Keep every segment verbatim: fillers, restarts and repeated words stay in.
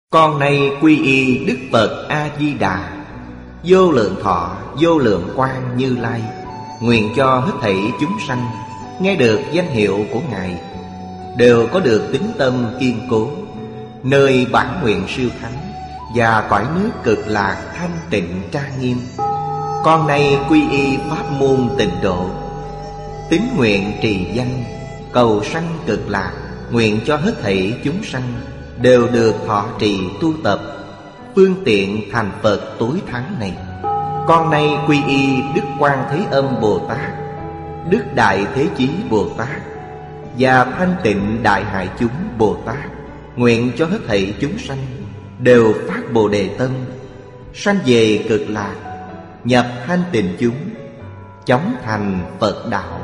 Con nay quy y Đức Phật A-di-đà, vô lượng thọ vô lượng quang Như Lai. Nguyện cho hết thảy chúng sanh nghe được danh hiệu của Ngài đều có được tín tâm kiên cố, nơi bản nguyện siêu thắng và cõi nước cực lạc thanh tịnh trang nghiêm. Con nay quy y pháp môn Tịnh Độ, tín nguyện trì danh cầu sanh cực lạc. Nguyện cho hết thảy chúng sanh đều được thọ trì tu tập phương tiện thành Phật tối thắng này. Con nay quy y Đức Quan Thế Âm Bồ Tát, Đức Đại Thế Chí Bồ Tát và Thanh Tịnh Đại Hải Chúng Bồ Tát. Nguyện cho hết thảy chúng sanh đều phát Bồ Đề tâm, sanh về cực lạc, nhập thanh tịnh chúng, chóng thành Phật đạo.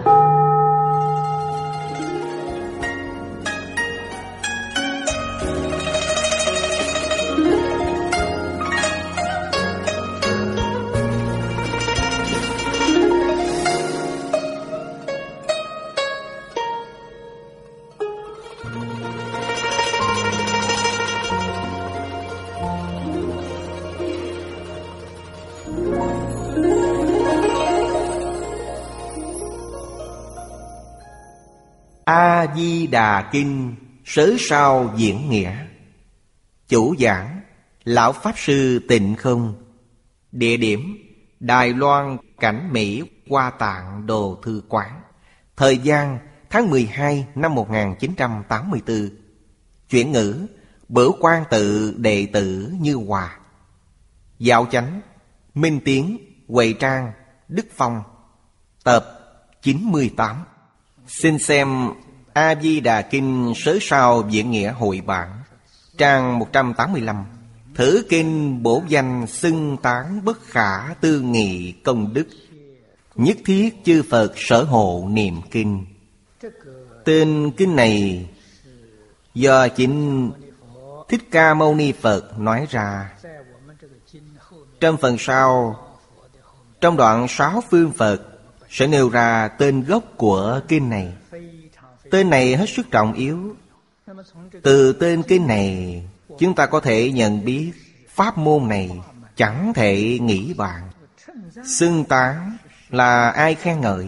A-di-đà Kinh Sớ Sao Diễn Nghĩa. Chủ giảng Lão Pháp Sư Tịnh Không. Địa điểm Đài Loan Cảnh Mỹ Hoa Tạng Đồ Thư Quán. Thời gian tháng mười hai năm một nghìn chín trăm tám mươi tư. Chuyển ngữ Bửu Quan Tự đệ tử Như Hòa. Giáo chánh Minh Tiến, Huệ Trang, Đức Phong. Tập chín mươi tám. Xin xem A-di-đà Kinh Sớ Sao Diễn Nghĩa hội bản, trang một trăm tám mươi lăm. Thử kinh bổ danh xưng tán bất khả tư nghị công đức, nhất thiết chư Phật sở hộ niệm kinh. Tên kinh này do chính Thích Ca Mâu Ni Phật nói ra. Trong phần sau, trong đoạn sáu phương Phật sẽ nêu ra tên gốc của kinh này. Tên này hết sức trọng yếu. Từ tên kinh này chúng ta có thể nhận biết pháp môn này chẳng thể nghĩ bàn. Xưng tán là ai khen ngợi?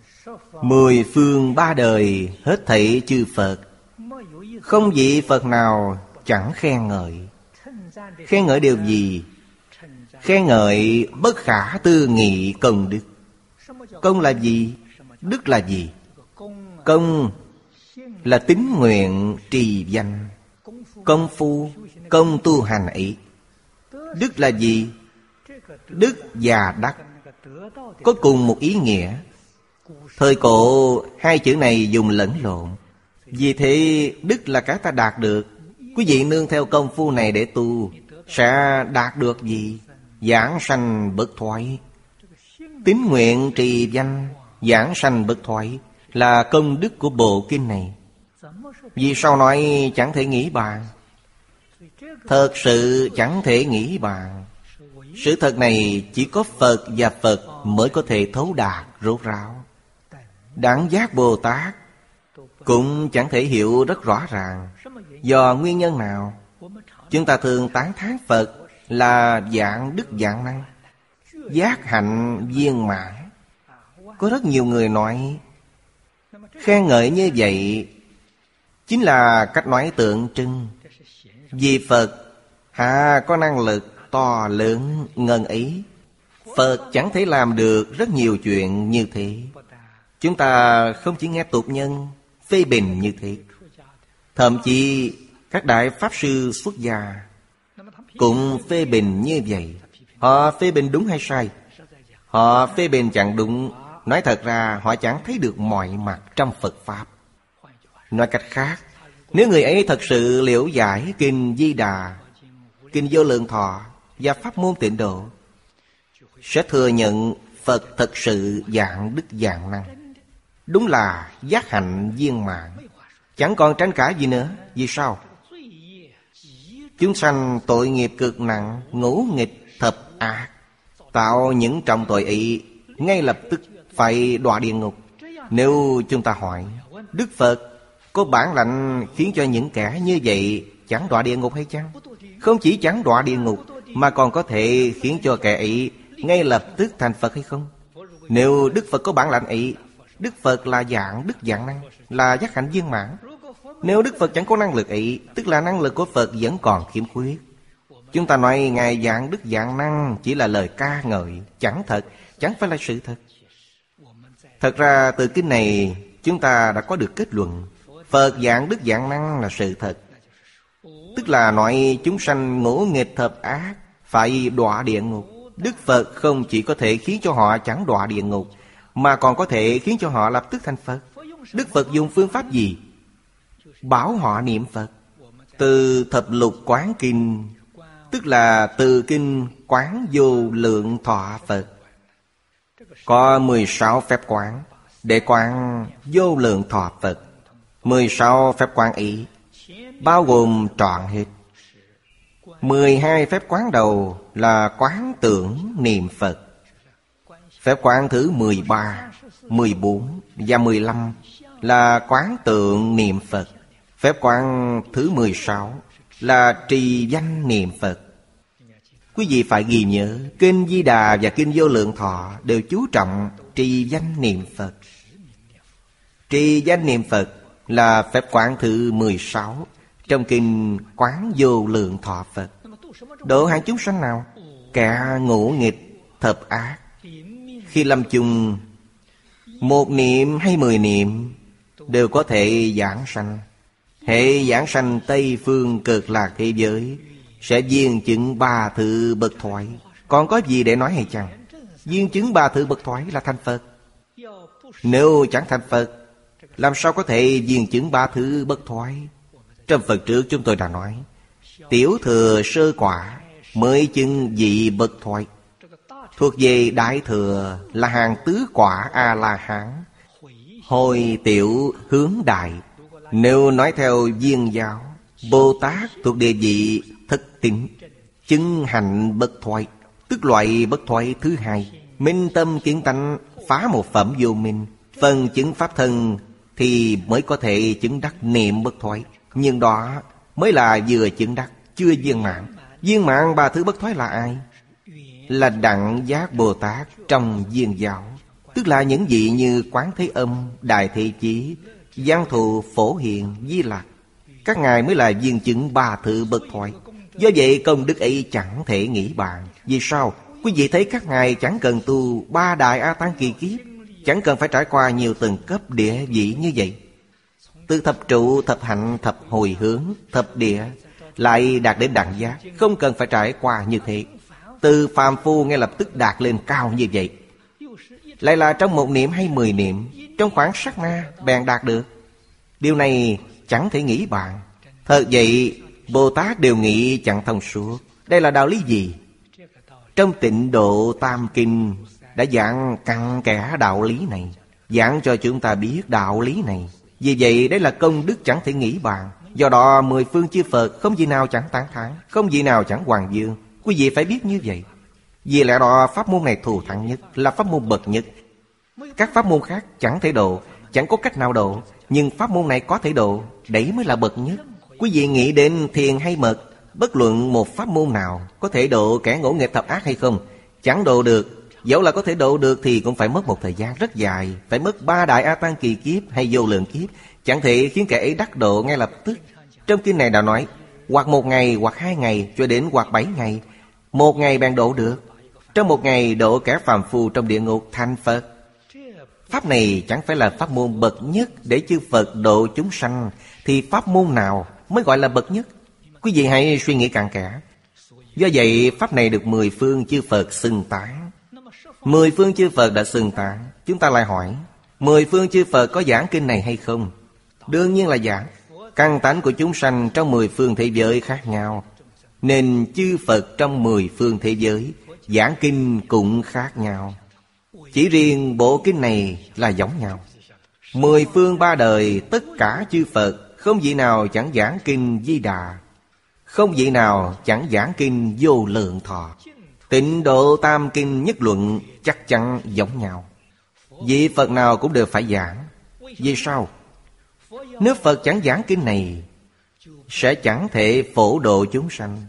Mười phương ba đời hết thảy chư Phật, không vị Phật nào chẳng khen ngợi. Khen ngợi điều gì? Khen ngợi bất khả tư nghị công đức. Công là gì? Đức là gì? Công là tín nguyện trì danh, công phu, công tu hành ấy. Đức là gì? Đức và đắc có cùng một ý nghĩa. Thời cổ hai chữ này dùng lẫn lộn. Vì thế đức là cái ta đạt được. Quý vị nương theo công phu này để tu sẽ đạt được gì? Giảng sanh bất thoái. Tín nguyện trì danh, giảng sanh bất thoái là công đức của bộ kinh này. Vì sao nói chẳng thể nghĩ bàn? Thật sự chẳng thể nghĩ bàn. Sự thật này chỉ có Phật và Phật mới có thể thấu đạt rốt ráo. Đẳng giác Bồ Tát cũng chẳng thể hiểu rất rõ ràng. Do nguyên nhân nào? Chúng ta thường tán thán Phật là dạng đức dạng năng, giác hạnh viên mãn. Có rất nhiều người nói khen ngợi như vậy chính là cách nói tượng trưng. Vì Phật hà có năng lực to lớn ngần ấy. Phật chẳng thể làm được rất nhiều chuyện như thế. Chúng ta không chỉ nghe tục nhân phê bình như thế, thậm chí các đại pháp sư xuất gia cũng phê bình như vậy. Họ phê bình đúng hay sai? Họ phê bình chẳng đúng. Nói thật ra họ chẳng thấy được mọi mặt trong Phật Pháp. Nói cách khác, nếu người ấy thật sự liễu giải Kinh Di Đà, Kinh Vô Lượng Thọ và pháp môn Tịnh Độ, sẽ thừa nhận Phật thật sự dạng đức dạng năng, đúng là giác hạnh viên mãn, chẳng còn tranh cãi gì nữa. Vì sao? Chúng sanh tội nghiệp cực nặng, ngũ nghịch thập ác, tạo những trọng tội ấy ngay lập tức phải đọa địa ngục. Nếu chúng ta hỏi Đức Phật có bản lãnh khiến cho những kẻ như vậy chẳng đọa địa ngục hay chăng? Không chỉ chẳng đọa địa ngục, mà còn có thể khiến cho kẻ ấy ngay lập tức thành Phật hay không? Nếu Đức Phật có bản lãnh ấy, Đức Phật là dạng đức dạng năng, là giác hạnh viên mãn. Nếu Đức Phật chẳng có năng lực ấy, tức là năng lực của Phật vẫn còn khiếm khuyết. Chúng ta nói Ngài dạng đức dạng năng chỉ là lời ca ngợi, chẳng thật, chẳng phải là sự thật. Thật ra từ kinh này chúng ta đã có được kết luận Phật dạng đức dạng năng là sự thật. Tức là nói chúng sanh ngỗ nghịch thập ác phải đọa địa ngục. Đức Phật không chỉ có thể khiến cho họ chẳng đọa địa ngục, mà còn có thể khiến cho họ lập tức thành Phật. Đức Phật dùng phương pháp gì? Bảo họ niệm Phật. Từ thập lục quán kinh, tức là từ kinh Quán Vô Lượng Thọ Phật, có mười sáu phép quán để quán vô lượng thọ Phật. Mười sáu phép quán ấy bao gồm trọn hết. Mười hai phép quán đầu là quán tưởng niệm Phật. Phép quán thứ mười ba, mười bốn và mười lăm là quán tượng niệm Phật. Phép quán thứ mười sáu là trì danh niệm Phật. Quý vị phải ghi nhớ, Kinh Di Đà và Kinh Vô Lượng Thọ đều chú trọng trì danh niệm Phật. Trì danh niệm Phật là phép quán thứ mười sáu trong Kinh Quán Vô Lượng Thọ Phật. Độ hạng chúng sanh nào? Kẻ ngỗ nghịch thập ác. Khi lâm chung, một niệm hay mười niệm đều có thể giảng sanh. Hệ giảng sanh Tây Phương Cực Lạc thế giới sẽ viên chứng ba thứ bất thoái. Còn có gì để nói hay chăng? Viên chứng ba thứ bất thoái là thành Phật. Nếu chẳng thành Phật, làm sao có thể viên chứng ba thứ bất thoái? Trong Phật trước chúng tôi đã nói, tiểu thừa sơ quả mới chứng vị bất thoái. Thuộc về đại thừa là hàng tứ quả A-la-hán, hồi tiểu hướng đại. Nếu nói theo viên giáo, Bồ Tát thuộc địa vị thất tín, chứng hạnh bất thoái, tức loại bất thoái thứ hai. Minh tâm kiến tánh, phá một phẩm vô minh, phần chứng pháp thân thì mới có thể chứng đắc niệm bất thoái. Nhưng đó mới là vừa chứng đắc, chưa viên mãn. Viên mãn ba thứ bất thoái là ai? Là Đẳng Giác Bồ Tát trong viên giáo, tức là những vị như Quán Thế Âm, Đại Thế Chí, Văn Thù, Phổ Hiền, Di Lặc. Các ngài mới là viên chứng ba thứ bất thoái. Do vậy công đức ấy chẳng thể nghĩ bàn. Vì sao? Quý vị thấy các ngài chẳng cần tu ba đại A Tăng kỳ kiếp, chẳng cần phải trải qua nhiều tầng cấp địa vị như vậy. Từ thập trụ, thập hạnh, thập hồi hướng, thập địa lại đạt đến đẳng giác, không cần phải trải qua như thế. Từ phàm phu ngay lập tức đạt lên cao như vậy. Lại là trong một niệm hay mười niệm, trong khoảng sát na bèn đạt được. Điều này chẳng thể nghĩ bàn. Thật vậy Bồ Tát đều nghĩ chẳng thông suốt. Đây là đạo lý gì? Trong Tịnh Độ Tam Kinh đã giảng cặn kẽ đạo lý này, giảng cho chúng ta biết đạo lý này. Vì vậy đấy là công đức chẳng thể nghĩ bàn. Do đó mười phương chư Phật không gì nào chẳng tán thán, không gì nào chẳng hoàng dương. Quý vị phải biết như vậy. Vì lẽ đó pháp môn này thù thắng nhất, là pháp môn bậc nhất. Các pháp môn khác chẳng thể độ, chẳng có cách nào độ, nhưng pháp môn này có thể độ, đấy mới là bậc nhất. Quý vị nghĩ đến thiền hay mật, bất luận một pháp môn nào có thể độ kẻ ngỗ nghịch thập ác hay không, chẳng độ được. Dẫu là có thể độ được thì cũng phải mất một thời gian rất dài, phải mất ba đại A Tăng kỳ kiếp hay vô lượng kiếp, chẳng thể khiến kẻ ấy đắc độ ngay lập tức. Trong kinh này đã nói, hoặc một ngày, hoặc hai ngày, cho đến hoặc bảy ngày. Một ngày bèn độ được. Trong một ngày độ kẻ phàm phu trong địa ngục thành Phật. Pháp này chẳng phải là pháp môn bậc nhất để chư Phật độ chúng sanh, thì pháp môn nào mới gọi là bậc nhất? Quý vị hãy suy nghĩ cặn kẽ. Do vậy pháp này được mười phương chư Phật xưng tán. Mười phương chư Phật đã xưng tán. Chúng ta lại hỏi, mười phương chư Phật có giảng kinh này hay không? Đương nhiên là giảng. Căn tánh của chúng sanh trong mười phương thế giới khác nhau, nên chư Phật trong mười phương thế giới giảng kinh cũng khác nhau. Chỉ riêng bộ kinh này là giống nhau. Mười phương ba đời tất cả chư Phật không vị nào chẳng giảng kinh Di Đà, không vị nào chẳng giảng kinh Vô Lượng Thọ. Tịnh Độ Tam Kinh nhất luận chắc chắn giống nhau. Vị Phật nào cũng đều phải giảng. Vì sao? Nếu Phật chẳng giảng kinh này, sẽ chẳng thể phổ độ chúng sanh.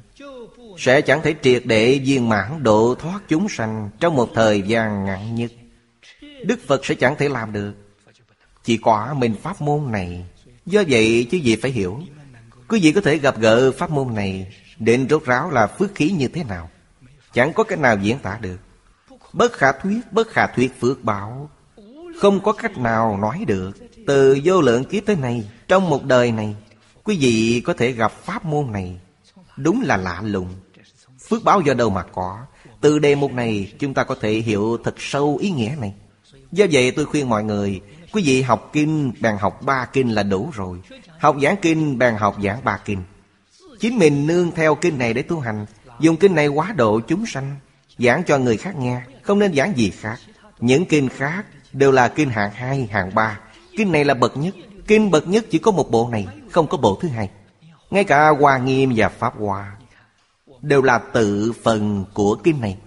sẽ chẳng thể triệt để viên mãn độ thoát chúng sanh trong một thời gian ngắn nhất. Đức Phật sẽ chẳng thể làm được. Chỉ có mình pháp môn này. Do vậy chứ gì phải hiểu. Quý vị có thể gặp gỡ pháp môn này, định rốt ráo là phước khí như thế nào, chẳng có cách nào diễn tả được. Bất khả thuyết, bất khả thuyết phước báo, không có cách nào nói được. Từ vô lượng kiếp tới nay, trong một đời này, quý vị có thể gặp pháp môn này, đúng là lạ lùng. Phước báo do đâu mà có? Từ đề mục này chúng ta có thể hiểu thật sâu ý nghĩa này. Do vậy tôi khuyên mọi người, quý vị học kinh bèn học ba kinh là đủ rồi. Học giảng kinh bèn học giảng ba kinh. Chính mình nương theo kinh này để tu hành, dùng kinh này hóa độ chúng sanh, giảng cho người khác nghe, không nên giảng gì khác. Những kinh khác đều là kinh hạng hai, hạng ba. Kinh này là bậc nhất. Kinh bậc nhất chỉ có một bộ này, không có bộ thứ hai. Ngay cả Hoa Nghiêm và Pháp Hoa đều là tự phần của kinh này,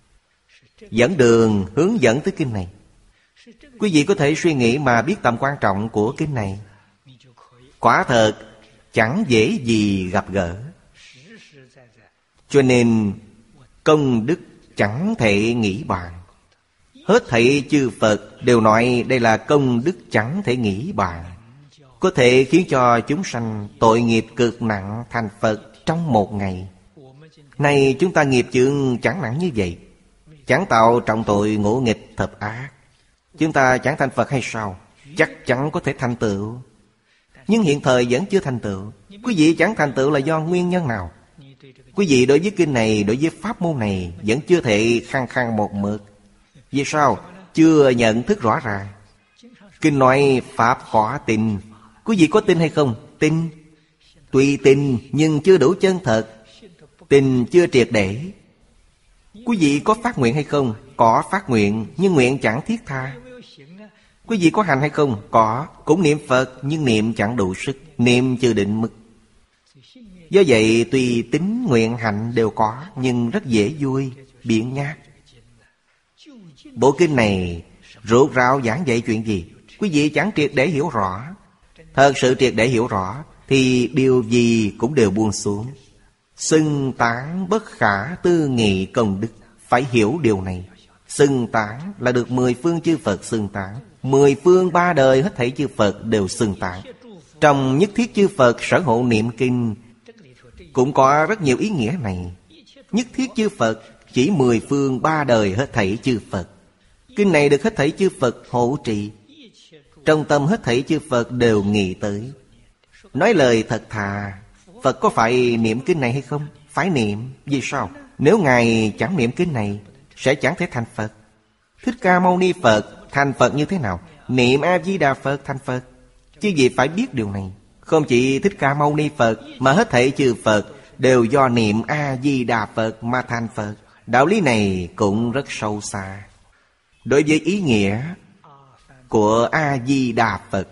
dẫn đường hướng dẫn tới kinh này. Quý vị có thể suy nghĩ mà biết tầm quan trọng của kinh này. Quả thật chẳng dễ gì gặp gỡ. Cho nên công đức chẳng thể nghĩ bàn. Hết thảy chư Phật đều nói đây là công đức chẳng thể nghĩ bàn, có thể khiến cho chúng sanh tội nghiệp cực nặng thành Phật trong một ngày. Này chúng ta nghiệp chướng chẳng nặng như vậy, chẳng tạo trọng tội ngũ nghịch thập ác, chúng ta chẳng thành Phật hay sao? Chắc chắn có thể thành tựu. Nhưng hiện thời vẫn chưa thành tựu. Quý vị chẳng thành tựu là do nguyên nhân nào? Quý vị đối với kinh này, đối với pháp môn này vẫn chưa thể khăng khăng một mực. Vì sao? Chưa nhận thức rõ ràng. Kinh nói pháp khó tin. Quý vị có tin hay không? Tin. Tuy tin nhưng chưa đủ chân thật. Tin chưa triệt để. Quý vị có phát nguyện hay không? Có phát nguyện nhưng nguyện chẳng thiết tha. Quý vị có hành hay không? Có. Cũng niệm Phật nhưng niệm chẳng đủ sức, niệm chưa định mức. Do vậy tuy tín nguyện hạnh đều có, nhưng rất dễ vui, biện nhát. Bộ kinh này rốt ráo giảng dạy chuyện gì? Quý vị chẳng triệt để hiểu rõ. Thật sự triệt để hiểu rõ thì điều gì cũng đều buông xuống. Xưng tán bất khả tư nghị công đức. Phải hiểu điều này. Xưng tán là được mười phương chư Phật xưng tán. Mười phương ba đời hết thảy chư Phật đều xưng tán. Trong nhất thiết chư Phật sở hộ niệm kinh cũng có rất nhiều ý nghĩa này. Nhất thiết chư Phật chỉ mười phương ba đời hết thảy chư Phật. Kinh này được hết thảy chư Phật hộ trì. Trong tâm hết thảy chư Phật đều nghĩ tới. Nói lời thật thà, Phật có phải niệm kinh này hay không? Phải niệm. Vì sao? Nếu Ngài chẳng niệm kinh này sẽ chẳng thể thành Phật. Thích Ca Mâu Ni Phật thành Phật như thế nào? Niệm A-di-đà Phật thành Phật. Chứ gì phải biết điều này. Không chỉ Thích Ca Mâu Ni Phật mà hết thảy chư Phật đều do niệm A-di-đà Phật mà thành Phật. Đạo lý này cũng rất sâu xa. Đối với ý nghĩa của A-di-đà Phật,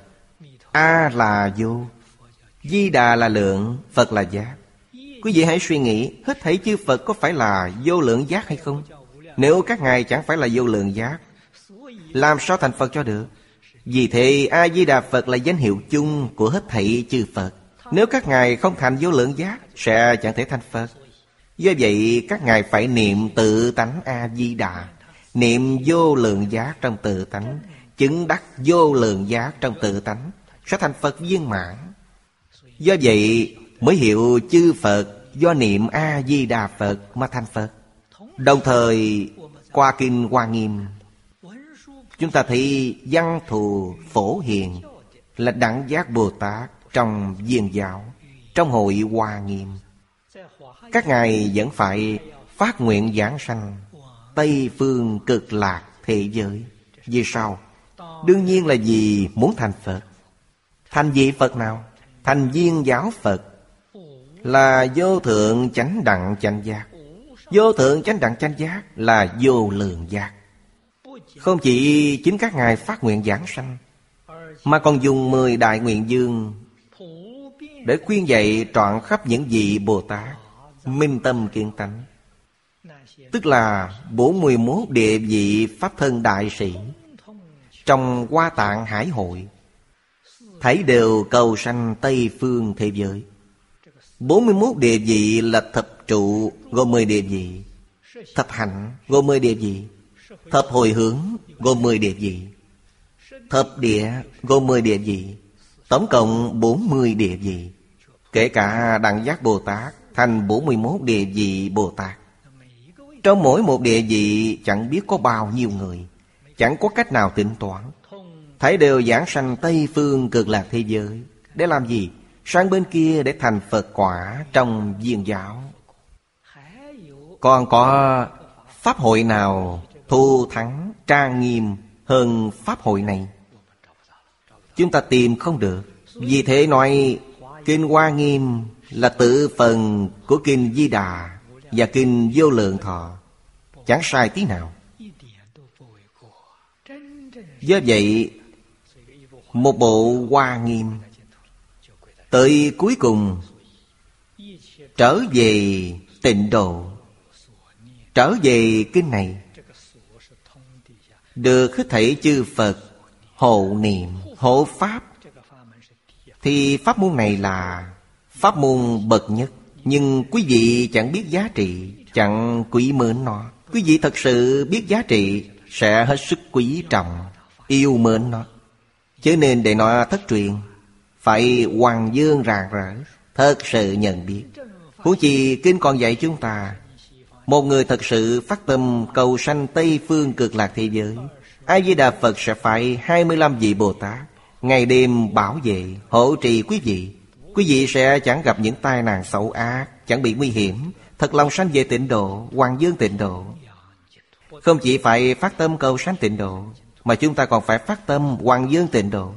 A là vô, Di-đà là lượng, Phật là giác. Quý vị hãy suy nghĩ, hết thảy chư Phật có phải là vô lượng giác hay không? Nếu các ngài chẳng phải là vô lượng giác, làm sao thành Phật cho được? Vì thế A-di-đà Phật là danh hiệu chung của hết thảy chư Phật. Nếu các ngài không thành vô lượng giác, sẽ chẳng thể thành Phật. Do vậy các ngài phải niệm tự tánh A-di-đà, niệm vô lượng giác trong tự tánh, chứng đắc vô lượng giác trong tự tánh, sẽ thành Phật viên mãn. Do vậy mới hiệu chư Phật do niệm A-di-đà Phật mà thành Phật. Đồng thời qua kinh Hoa Nghiêm, chúng ta thấy Văn Thù Phổ Hiền là Đẳng Giác Bồ Tát trong Viên Giáo, trong hội Hoa Nghiêm. Các ngài vẫn phải phát nguyện giảng sanh Tây Phương Cực Lạc thế giới. Vì sao? Đương nhiên là vì muốn thành Phật. Thành vị Phật nào? Thành Viên Giáo Phật, là vô thượng chánh đẳng chánh giác. Vô thượng chánh đẳng chánh giác là vô lượng giác. Không chỉ chính các ngài phát nguyện giảng sanh, mà còn dùng mười đại nguyện dương để khuyên dạy trọn khắp những vị Bồ Tát minh tâm kiên tánh. Tức là bốn mươi mốt địa vị pháp thân đại sĩ trong Hoa Tạng Hải Hội, thấy đều cầu sanh Tây Phương thế giới. Bốn mươi mốt địa vị là thập trụ gồm mười địa vị, thập hạnh gồm mười địa vị, thập hồi hướng gồm mười địa vị, thập địa gồm mười địa vị, tổng cộng bốn mươi địa vị. Kể cả Đẳng Giác Bồ Tát thành bốn mươi mốt địa vị Bồ Tát. Trong mỗi một địa vị chẳng biết có bao nhiêu người, chẳng có cách nào tính toán. Thảy đều giảng sanh Tây Phương Cực Lạc thế giới. Để làm gì? Sang bên kia để thành Phật quả trong viên giáo. Còn có pháp hội nào thù thắng trang nghiêm hơn pháp hội này? Chúng ta tìm không được. Vì thế nói Kinh Hoa Nghiêm là tự phần của Kinh Di Đà và Kinh Vô Lượng Thọ, chẳng sai tí nào. Do vậy, một bộ Hoa Nghiêm tới cuối cùng trở về Tịnh Độ, trở về kinh này, được hết thảy chư Phật hộ niệm, hộ pháp. Thì pháp môn này là pháp môn bậc nhất. Nhưng quý vị chẳng biết giá trị, chẳng quý mến nó. Quý vị thật sự biết giá trị, sẽ hết sức quý trọng, yêu mến nó. Cho nên để nó thất truyền, phải hoàng dương rạng rỡ, thật sự nhận biết. Huống chi kinh còn dạy chúng ta, một người thật sự phát tâm cầu sanh Tây Phương Cực Lạc thế giới, A Di Đà Phật sẽ phải hai mươi lăm vị Bồ Tát ngày đêm bảo vệ, hộ trì quý vị. Quý vị sẽ chẳng gặp những tai nạn xấu ác, chẳng bị nguy hiểm, thật lòng sanh về tịnh độ, hoàng dương tịnh độ. Không chỉ phải phát tâm cầu sanh tịnh độ, mà chúng ta còn phải phát tâm hoàng dương tịnh độ.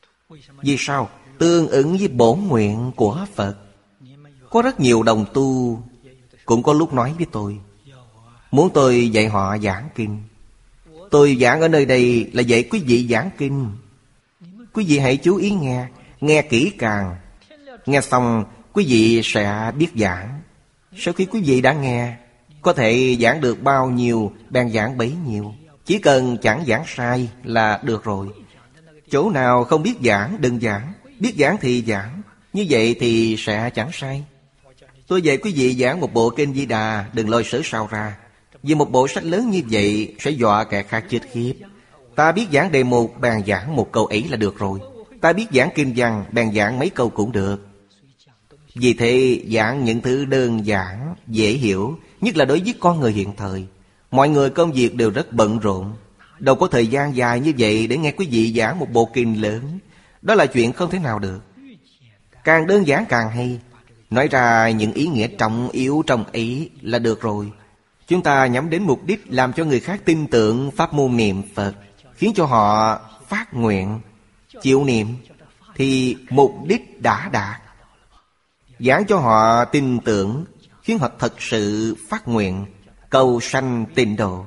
Vì sao? Tương ứng với bổn nguyện của Phật. Có rất nhiều đồng tu cũng có lúc nói với tôi, muốn tôi dạy họ giảng kinh. Tôi giảng ở nơi đây là dạy quý vị giảng kinh. Quý vị hãy chú ý nghe, nghe kỹ càng. Nghe xong quý vị sẽ biết giảng. Sau khi quý vị đã nghe, có thể giảng được bao nhiêu bèn giảng bấy nhiêu. Chỉ cần chẳng giảng sai là được rồi. Chỗ nào không biết giảng đừng giảng, biết giảng thì giảng. Như vậy thì sẽ chẳng sai. Tôi dạy quý vị giảng một bộ Kinh Di Đà, đừng lôi sớ sao ra. Vì một bộ sách lớn như vậy sẽ dọa kẻ khác chết khiếp. Ta biết giảng đề mục bèn giảng một câu ấy là được rồi. Ta biết giảng kinh văn bèn giảng mấy câu cũng được. Vì thế giảng những thứ đơn giản, dễ hiểu, nhất là đối với con người hiện thời. Mọi người công việc đều rất bận rộn, đâu có thời gian dài như vậy để nghe quý vị giảng một bộ kinh lớn. Đó là chuyện không thể nào được. Càng đơn giản càng hay. Nói ra những ý nghĩa trọng yếu trong ấy là được rồi. Chúng ta nhắm đến mục đích làm cho người khác tin tưởng pháp môn niệm Phật, khiến cho họ phát nguyện, chịu niệm, thì mục đích đã đạt. Giảng cho họ tin tưởng, khiến họ thật sự phát nguyện, cầu sanh tịnh độ,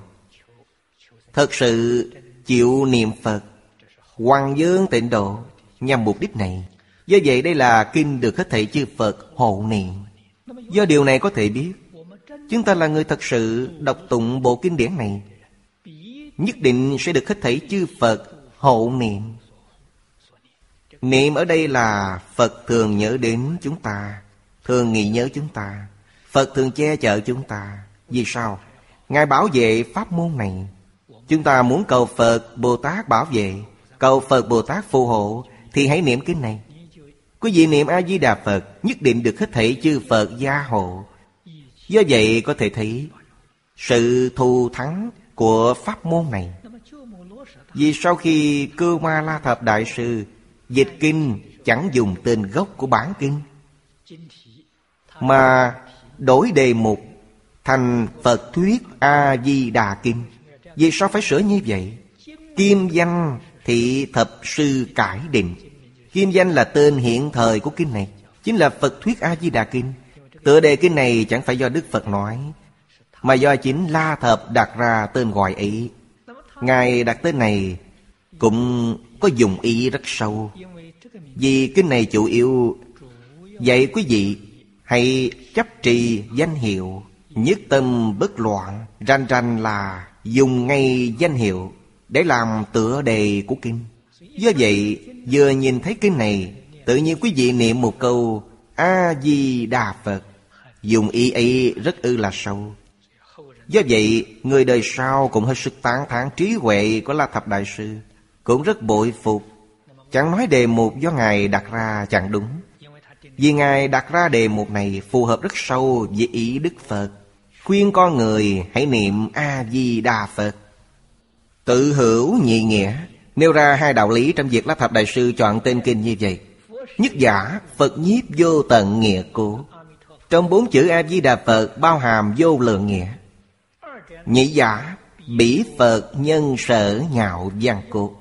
thật sự chịu niệm Phật, hoàng dương tịnh độ, nhằm mục đích này. Do vậy đây là kinh được hết thảy chư Phật hộ niệm. Do điều này có thể biết, chúng ta là người thật sự đọc tụng bộ kinh điển này, nhất định sẽ được hết thảy chư Phật hộ niệm. Niệm ở đây là Phật thường nhớ đến chúng ta, thường nghĩ nhớ chúng ta. Phật thường che chở chúng ta. Vì sao? Ngài bảo vệ pháp môn này. Chúng ta muốn cầu Phật Bồ Tát bảo vệ, cầu Phật Bồ Tát phù hộ, thì hãy niệm kinh này. Quý vị niệm A Di Đà Phật, nhất định được hết thảy chư Phật gia hộ. Do vậy có thể thấy sự thù thắng của pháp môn này. Vì sau khi Cưu Ma La Thập Đại Sư dịch kinh chẳng dùng tên gốc của bản kinh, mà đổi đề mục thành Phật Thuyết A Di Đà Kinh. Vì sao phải sửa như vậy? Kim danh thị thập sư cải định. Kim danh là tên hiện thời của kinh này, chính là Phật Thuyết A Di Đà Kinh. Tựa đề kinh này chẳng phải do Đức Phật nói, mà do chính La Thập đặt ra tên gọi ấy. Ngài đặt tên này cũng có dụng ý rất sâu. Vì kinh này chủ yếu dạy quý vị hãy chấp trì danh hiệu, nhất tâm bất loạn. Ranh ranh là dùng ngay danh hiệu để làm tựa đề của kinh. Do vậy vừa nhìn thấy kinh này, tự nhiên quý vị niệm một câu A Di Đà Phật, Dùng ý ấy rất ư là sâu. Do vậy, người đời sau cũng hết sức tán thán trí huệ của La Thập Đại Sư, cũng rất bội phục. Chẳng nói đề mục do Ngài đặt ra chẳng đúng, vì Ngài đặt ra đề mục này phù hợp rất sâu với ý Đức Phật, khuyên con người hãy niệm A-di-đà Phật. Tự hữu nhị nghĩa, nêu ra hai đạo lý trong việc La Thập Đại Sư chọn tên kinh như vậy. Nhất giả, Phật nhiếp vô tận nghĩa cố. Trong bốn chữ A-di-đà Phật bao hàm vô lượng nghĩa. Nhị giả, bỉ Phật nhân sở nhạo văn cố.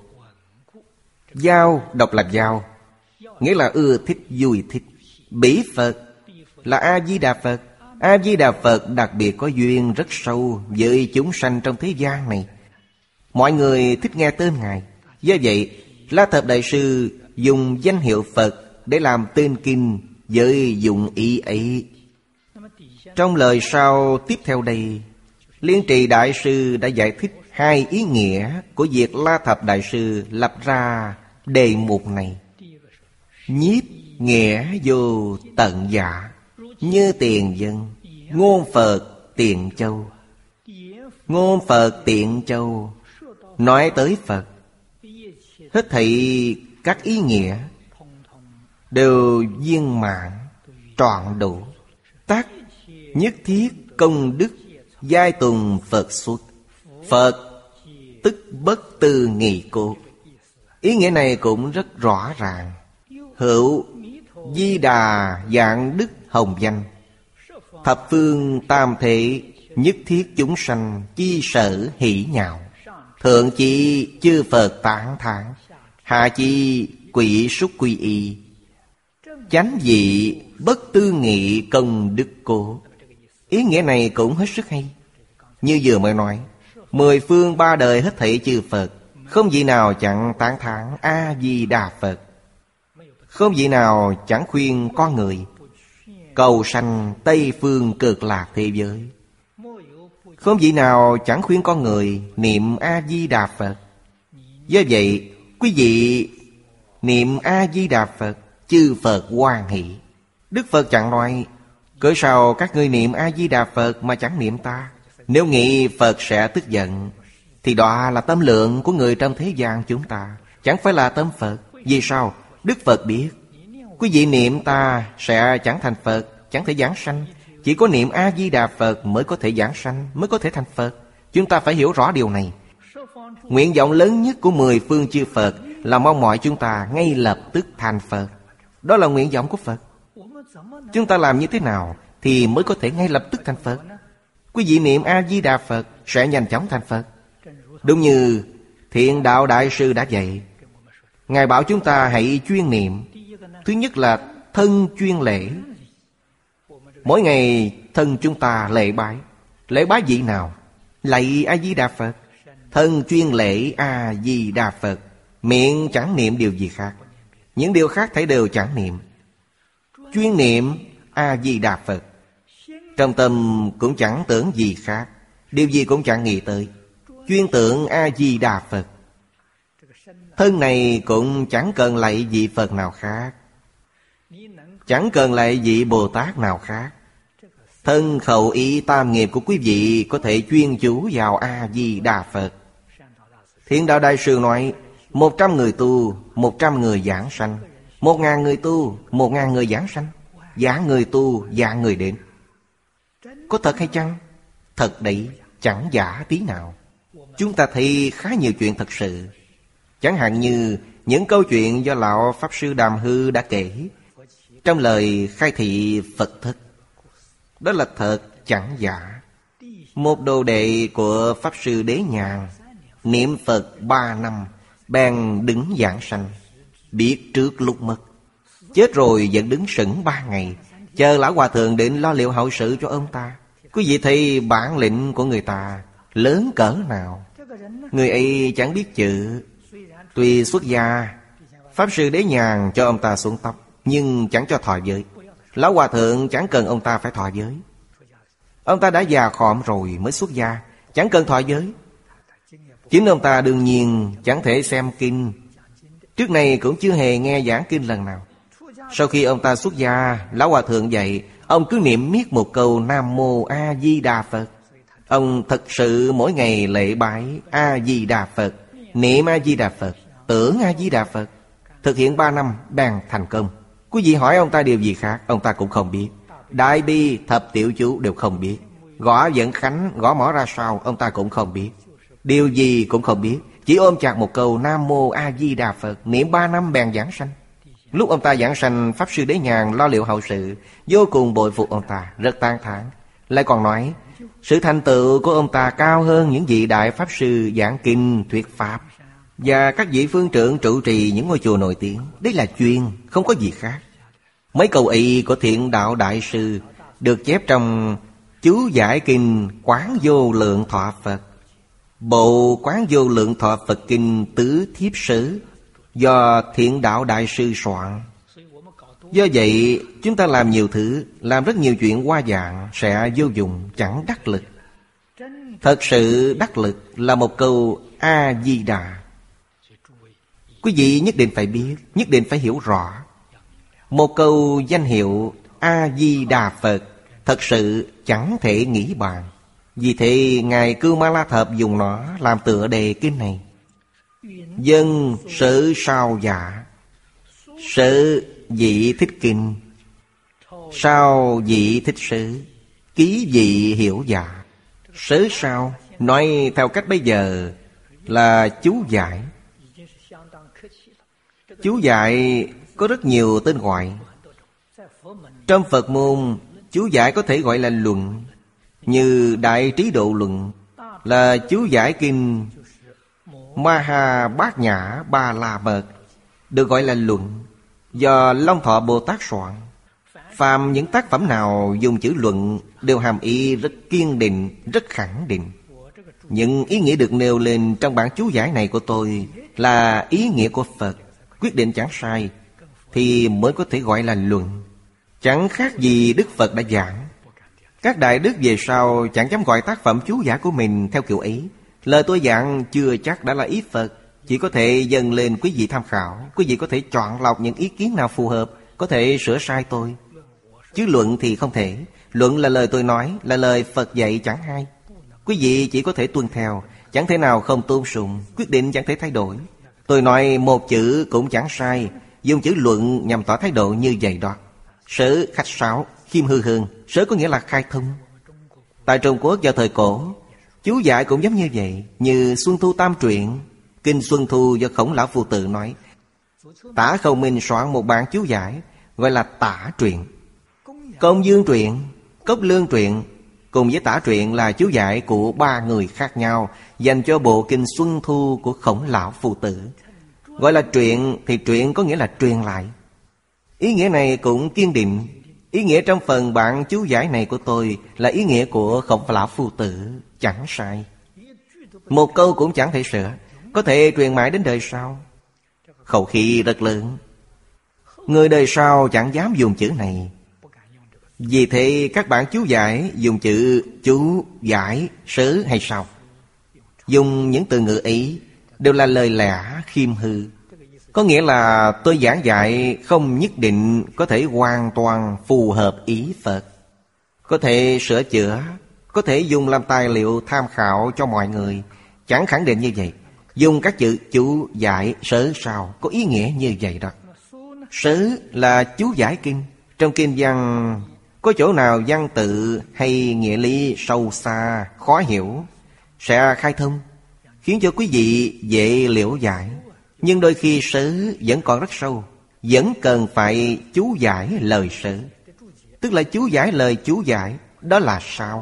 Giao đọc là giao, nghĩa là ưa thích, vui thích. Bỉ Phật là A-di-đà Phật. A-di-đà Phật đặc biệt có duyên rất sâu với chúng sanh trong thế gian này. Mọi người thích nghe tên Ngài. Do vậy, La Thập Đại Sư dùng danh hiệu Phật để làm tên kinh với dụng ý ấy. Trong lời sau tiếp theo đây, Liên Trì Đại Sư đã giải thích hai ý nghĩa của việc La Thập Đại Sư lập ra đề mục này. Nhiếp nghĩa vô tận giả, như tiền dân, ngôn Phật tiện châu. Ngôn Phật tiện châu, nói tới Phật, hết thảy các ý nghĩa đều viên mãn trọn đủ. Tác nhất thiết công đức, giai tùng Phật xuất. Phật tức bất tư nghị cố. Ý nghĩa này cũng rất rõ ràng. Hữu Di Đà dạng đức hồng danh, thập phương tam thể nhất thiết chúng sanh chi sở hỷ nhạo. Thượng chi chư Phật tán thán, hạ chi quỷ súc quy y. Chánh vị bất tư nghị công đức cố. Ý nghĩa này cũng hết sức hay. Như vừa mới nói, mười phương ba đời hết thảy chư Phật, không vị nào chẳng tán thán A-di-đà Phật. Không vị nào chẳng khuyên con người cầu sanh Tây phương cực lạc thế giới. Không vị nào chẳng khuyên con người niệm A-di-đà Phật. Do vậy, quý vị niệm A-di-đà Phật, chư Phật hoan hỷ. Đức Phật chẳng nói, cớ sao các ngươi niệm A-di-đà Phật mà chẳng niệm ta? Nếu nghĩ Phật sẽ tức giận, thì đó là tâm lượng của người trong thế gian chúng ta, chẳng phải là tâm Phật. Vì sao? Đức Phật biết quý vị niệm ta sẽ chẳng thành Phật, chẳng thể giảng sanh. Chỉ có niệm A-di-đà Phật mới có thể giảng sanh, mới có thể thành Phật. Chúng ta phải hiểu rõ điều này. Nguyện vọng lớn nhất của mười phương chư Phật là mong mọi chúng ta ngay lập tức thành Phật. Đó là nguyện vọng của Phật. Chúng ta làm như thế nào thì mới có thể ngay lập tức thành Phật? Quý vị niệm A-di-đà Phật sẽ nhanh chóng thành Phật. Đúng như Thiện Đạo Đại Sư đã dạy. Ngài bảo chúng ta hãy chuyên niệm. Thứ nhất là thân chuyên lễ. Mỗi ngày thân chúng ta lễ bái. Lễ bái vị nào? Lạy A-di-đà Phật. Thân chuyên lễ A-di-đà Phật, miệng chẳng niệm điều gì khác. Những điều khác thấy đều chẳng niệm. Chuyên niệm A-di-đà Phật, trong tâm cũng chẳng tưởng gì khác, điều gì cũng chẳng nghĩ tới. Chuyên tưởng A-di-đà Phật. Thân này cũng chẳng cần lạy vị Phật nào khác, chẳng cần lạy vị Bồ Tát nào khác. Thân khẩu ý tam nghiệp của quý vị có thể chuyên chú vào A-di-đà Phật. Thiện Đạo Đại Sư nói, một trăm người tu, một trăm người giảng sanh. Một ngàn người tu, một ngàn người giảng sanh. Giả người tu, giả người đến. Có thật hay chăng? Thật đấy, chẳng giả tí nào. Chúng ta thấy khá nhiều chuyện thật sự. Chẳng hạn như những câu chuyện do Lão Pháp Sư Đàm Hư đã kể trong lời khai thị Phật thất. Đó là thật, chẳng giả. Một đồ đệ của Pháp Sư Đế Nhàn niệm Phật ba năm, bèn đứng giảng sanh. Biết trước lúc mất, chết rồi vẫn đứng sững ba ngày, chờ Lão Hòa Thượng đến lo liệu hậu sự cho ông ta. Quý vị thấy bản lĩnh của người ta lớn cỡ nào. Người ấy chẳng biết chữ. Tuy xuất gia, Pháp Sư Đế Nhàn cho ông ta xuống tóc, nhưng chẳng cho thọ giới. Lão Hòa Thượng chẳng cần ông ta phải thọ giới. Ông ta đã già khòm rồi mới xuất gia, chẳng cần thọ giới. Chính ông ta đương nhiên chẳng thể xem kinh, trước này cũng chưa hề nghe giảng kinh lần nào. Sau khi ông ta xuất gia, Lão Hòa Thượng dạy, Ông cứ niệm miết một câu Nam Mô A Di Đà Phật. Ông thật sự mỗi ngày lễ bái A Di Đà Phật, niệm A Di Đà Phật, tưởng A Di Đà Phật. Thực hiện ba năm đang thành công. Quý vị hỏi ông ta điều gì khác, ông ta cũng không biết. Đại bi thập tiểu chú đều không biết. Gõ vận khánh, gõ mõ ra sao, ông ta cũng không biết. Điều gì cũng không biết. Chỉ ôm chặt một câu Nam Mô A Di Đà Phật, niệm ba năm bèn giảng sanh. Lúc ông ta giảng sanh, Pháp Sư Đế Nhàn lo liệu hậu sự, vô cùng bội phục ông ta, rất tán thán. Lại còn nói sự thành tựu của ông ta cao hơn những vị đại Pháp Sư giảng kinh thuyết Pháp và các vị phương trưởng trụ trì những ngôi chùa nổi tiếng. Đây là chuyên, không có gì khác. Mấy câu ý của Thiện Đạo Đại Sư được chép trong chú giải kinh Quán Vô Lượng Thọ Phật, bộ Quán Vô Lượng Thọ Phật Kinh Tứ Thiếp Sử, do Thiện Đạo Đại Sư soạn. Do vậy chúng ta làm nhiều thứ, làm rất nhiều chuyện hoa dạng sẽ vô dụng, chẳng đắc lực. Thật sự đắc lực là một câu A-di-đà. Quý vị nhất định phải biết, nhất định phải hiểu rõ. Một câu danh hiệu A-di-đà Phật thật sự chẳng thể nghĩ bàn. Vì thế Ngài Cưu Ma La Thập dùng nó làm tựa đề kinh này. Dân sự sao dạ, sự dị thích kinh, sao dị thích sứ, ký dị hiểu dạ. Sớ sao nói theo cách bây giờ là chú giải. Chú giải có rất nhiều tên gọi. Trong Phật môn, chú giải có thể gọi là luận. Như Đại Trí Độ Luận là chú giải kinh Maha Bát Nhã Ba La Mật, được gọi là luận, do Long Thọ Bồ Tát soạn. Phàm những tác phẩm nào dùng chữ luận đều hàm ý rất kiên định, rất khẳng định. Những ý nghĩa được nêu lên trong bản chú giải này của tôi là ý nghĩa của Phật, quyết định chẳng sai, thì mới có thể gọi là luận. Chẳng khác gì Đức Phật đã giảng. Các đại đức về sau chẳng dám gọi tác phẩm chú giải của mình theo kiểu ấy. Lời tôi giảng chưa chắc đã là ý Phật, chỉ có thể dâng lên quý vị tham khảo. Quý vị có thể chọn lọc những ý kiến nào phù hợp, có thể sửa sai tôi. Chứ luận thì không thể. Luận là lời tôi nói, là lời Phật dạy chẳng hay. Quý vị chỉ có thể tuân theo, chẳng thể nào không tôn sùng. Quyết định chẳng thể thay đổi. Tôi nói một chữ cũng chẳng sai, dùng chữ luận nhằm tỏ thái độ như vậy đó. Sớ khách sáo, khiêm hư hơn. Sớ có nghĩa là khai thông. Tại Trung Quốc vào thời cổ, chú giải cũng giống như vậy. Như Xuân Thu Tam Truyện, Kinh Xuân Thu do Khổng Lão Phu Tử nói. Tả Khâu Minh soạn một bản chú giải gọi là Tả Truyện. Công Dương Truyện, Cốc Lương Truyện cùng với Tả Truyện là chú giải của ba người khác nhau, dành cho bộ Kinh Xuân Thu của Khổng Lão Phu Tử. Gọi là truyện thì truyện có nghĩa là truyền lại. Ý nghĩa này cũng kiên định. Ý nghĩa trong phần bản chú giải này của tôi là ý nghĩa của Khổng Lão Phu Tử, chẳng sai. Một câu cũng chẳng thể sửa, có thể truyền mãi đến đời sau. Khẩu khí rất lớn. Người đời sau chẳng dám dùng chữ này. Vì thế các bản chú giải dùng chữ chú, giải, sớ hay sao? Dùng những từ ngữ ấy đều là lời lẽ khiêm hư. Có nghĩa là tôi giảng dạy không nhất định có thể hoàn toàn phù hợp ý Phật. Có thể sửa chữa, có thể dùng làm tài liệu tham khảo cho mọi người. Chẳng khẳng định như vậy. Dùng các chữ chú, giải, sớ sao có ý nghĩa như vậy đó. Sớ là chú giải kinh. Trong kinh văn có chỗ nào văn tự hay nghĩa lý sâu xa, khó hiểu, sẽ khai thông, khiến cho quý vị dễ liễu giải. Nhưng đôi khi sớ vẫn còn rất sâu, vẫn cần phải chú giải lời sớ. Tức là chú giải lời chú giải. Đó là sao?